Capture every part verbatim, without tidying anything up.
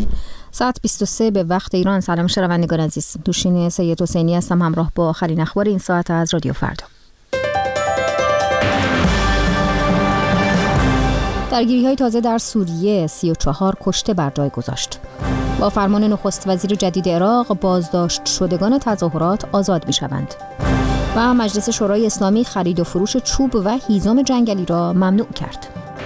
ساعت بیست و سه به وقت ایران. سلام شنوندگان عزیز، دوشین سید حسینی هستم همراه با آخرین اخبار این ساعت از رادیو فردا. درگیری‌های تازه در سوریه سی و چهار کشته بر جای گذاشت. با فرمان نخست وزیر جدید عراق بازداشت شدگان تظاهرات آزاد می‌شوند. و مجلس شورای اسلامی خرید و فروش چوب و هیزم جنگلی را ممنوع کرد.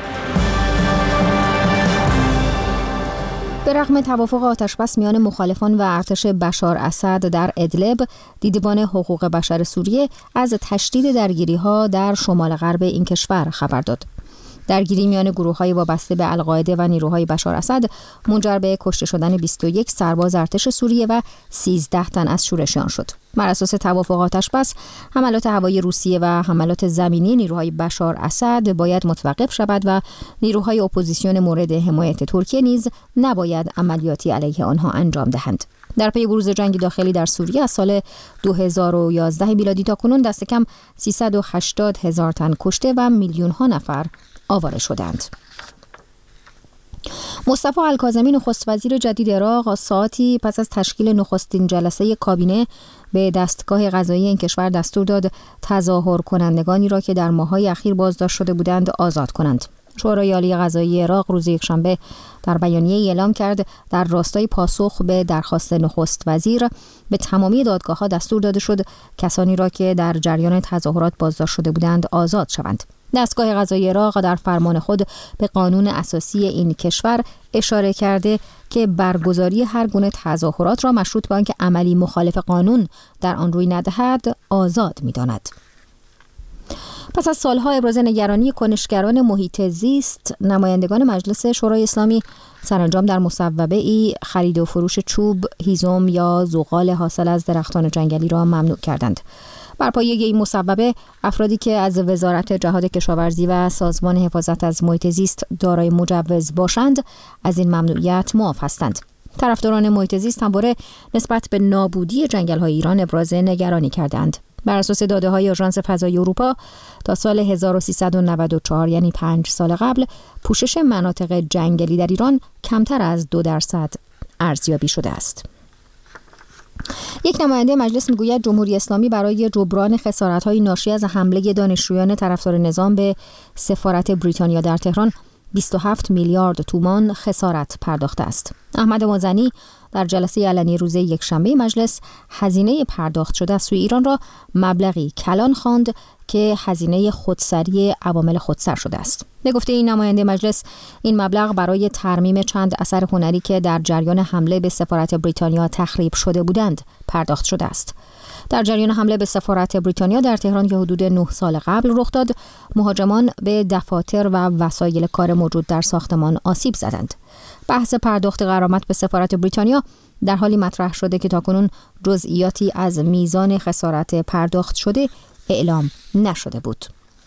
به رغم توافق آتشبس میان مخالفان و ارتش بشار اسد در ادلب، دیدبان حقوق بشر سوریه از تشدید درگیری‌ها در شمال غرب این کشور خبر داد. درگیری میان گروه‌های وابسته به القاعده و نیروهای بشار اسد منجر به کشته شدن بیست و یک سرباز ارتش سوریه و سیزده تن از شورشیان شد. بر اساس توافق آتشبس، حملات هوایی روسیه و حملات زمینی نیروهای بشار اسد باید متوقف شود و نیروهای اپوزیسیون مورد حمایت ترکیه نیز نباید عملیاتی علیه آنها انجام دهند. در پی بروز جنگ داخلی در سوریه از سال دو هزار و یازده میلادی تا کنون دست کم سیصد و هشتاد هزار تن کشته و میلیون ها نفر آواره شدند. مصطفی الکاظمی نخست وزیر جدید عراق ساعتی پس از تشکیل نخستین جلسه کابینه به دستگاه قضایی این کشور دستور داد تظاهر کنندگانی را که در ماه‌های اخیر بازداشت شده بودند آزاد کنند. شورای عالی قضایی عراق روز یکشنبه در بیانیه‌ای اعلام کرد در راستای پاسخ به درخواست نخست وزیر به تمامی دادگاه‌ها دستور داده شد کسانی را که در جریان تظاهرات بازداشت شده بودند آزاد شوند. دستگاه قضایی عراق در فرمان خود به قانون اساسی این کشور اشاره کرده که برگزاری هر گونه تظاهرات را مشروط به آنکه عملی مخالف قانون در آن روی ندهد آزاد می‌داند. پس از سالها ابراز نگرانی کنشگران محیط زیست، نمایندگان مجلس شورای اسلامی سرانجام در مصوبه ای خرید و فروش چوب، هیزم یا زغال حاصل از درختان جنگلی را ممنوع کردند. بر پایه این مصوبه، افرادی که از وزارت جهاد کشاورزی و سازمان حفاظت از محیط زیست دارای مجوز باشند، از این ممنوعیت معاف هستند. طرفداران محیط زیست همواره نسبت به نابودی جنگل‌های ایران ابراز نگرانی کردند. بر اساس داده‌های آژانس فضایی اروپا، تا سال هزار و سیصد و نود و چهار یعنی پنج سال قبل، پوشش مناطق جنگلی در ایران کمتر از دو درصد ارزیابی شده است. یک نماینده مجلس میگوید جمهوری اسلامی برای جبران خسارت‌های ناشی از حمله دانشجویان طرفدار نظام به سفارت بریتانیا در تهران بیست و هفت میلیارد تومان خسارت پرداخته است. احمد مازنی در جلسه علنی روز یکشنبه مجلس هزینه پرداخت شده از سوی ایران را مبلغی کلان خواند که هزینه خودسری عوامل خودسر شده است. به گفته این نماینده مجلس، این مبلغ برای ترمیم چند اثر هنری که در جریان حمله به سفارت بریتانیا تخریب شده بودند پرداخت شده است. در جریان حمله به سفارت بریتانیا در تهران که حدود نه سال قبل رخ داد، مهاجمان به دفاتر و وسایل کار موجود در ساختمان آسیب زدند. بحث پرداخت غرامت به سفارت بریتانیا در حالی مطرح شده که تاکنون جزئیاتی از میزان خسارت پرداخت شده اعلام نشده بود.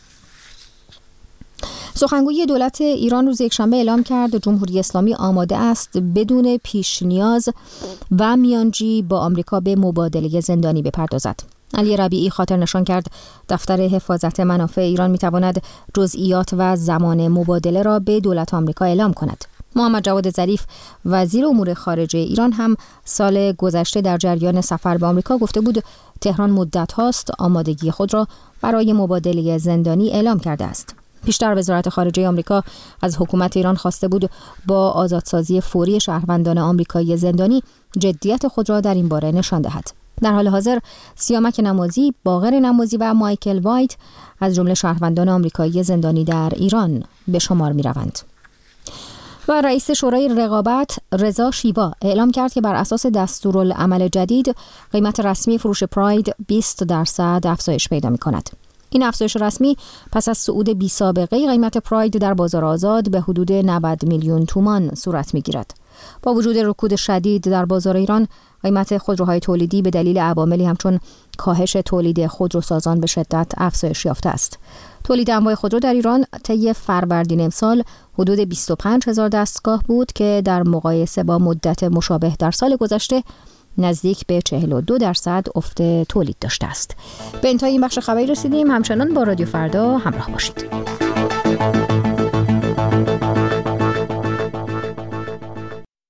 سخنگوی دولت ایران روز یکشنبه اعلام کرد جمهوری اسلامی آماده است بدون پیش نیاز و میانجی با آمریکا به مبادله زندانی بپردازد. علی ربیعی خاطر نشان کرد دفتر حفاظت منافع ایران میتواند جزئیات و زمان مبادله را به دولت آمریکا اعلام کند. محمد جواد ظریف وزیر امور خارجه ایران هم سال گذشته در جریان سفر به آمریکا گفته بود تهران مدت هاست آمادگی خود را برای مبادله زندانی اعلام کرده است. پیشتر وزارت خارجه آمریکا از حکومت ایران خواسته بود با آزادسازی فوری شهروندان آمریکایی زندانی جدیت خود را در این باره نشان دهد. در حال حاضر سیامک نمازی، باقر نمازی و مایکل وایت از جمله شهروندان آمریکایی زندانی در ایران به شمار می روند. و رئیس شورای رقابت رضا شیوا اعلام کرد که بر اساس دستورالعمل جدید قیمت رسمی فروش پراید بیست درصد افزایش پیدا می کند. این افزایش رسمی پس از صعود بی سابقه قیمت پراید در بازار آزاد به حدود نود میلیون تومان صورت می گیرد. با وجود رکود شدید در بازار ایران، قیمت خودروهای تولیدی به دلیل عواملی همچون کاهش تولید خودروسازان به شدت افزایش یافته است. تولید انواع خودرو در ایران طی فروردین امسال حدود بیست و پنج هزار دستگاه بود که در مقایسه با مدت مشابه در سال گذشته نزدیک به چهل و دو درصد افت تولید داشته است. به انتهای این بخش خبری رسیدیم. همچنان با رادیو فردا همراه باشید.